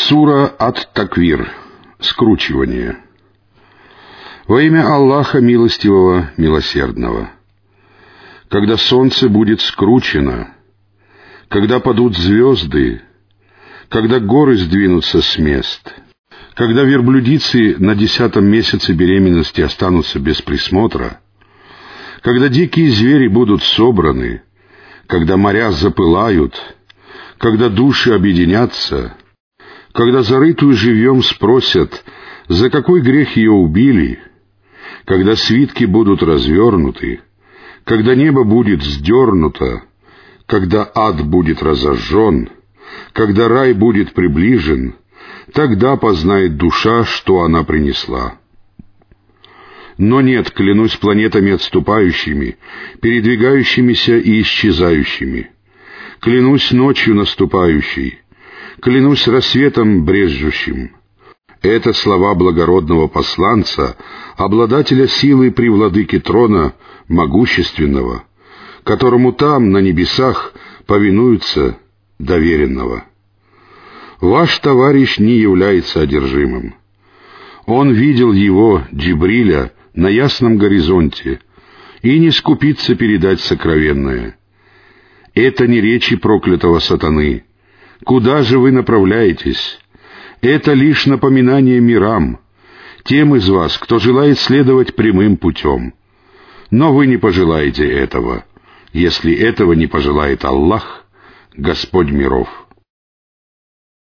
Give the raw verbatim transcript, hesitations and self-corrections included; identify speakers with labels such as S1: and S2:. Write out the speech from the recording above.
S1: Сура Ат-Таквир. Скручивание. Во имя Аллаха Милостивого, Милосердного. Когда солнце будет скручено, когда падут звезды, когда горы сдвинутся с мест, когда верблюдицы на десятом месяце беременности останутся без присмотра, когда дикие звери будут собраны, когда моря запылают, когда души объединятся, когда зарытую живьем спросят, за какой грех ее убили, когда свитки будут развернуты, когда небо будет сдернуто, когда ад будет разожжен, когда рай будет приближен, тогда познает душа, что она принесла. Но нет, клянусь планетами отступающими, передвигающимися и исчезающими. Клянусь ночью наступающей, клянусь рассветом брезжущим. Это слова благородного посланца, обладателя силы при владыке трона, могущественного, которому там, на небесах, повинуются доверенного. Ваш товарищ не является одержимым. Он видел его, Джибриля, на ясном горизонте и не скупится передать сокровенное. Это не речи проклятого сатаны. Куда же вы направляетесь? Это лишь напоминание мирам, тем из вас, кто желает следовать прямым путем. Но вы не пожелаете этого, если этого не пожелает Аллах, Господь миров.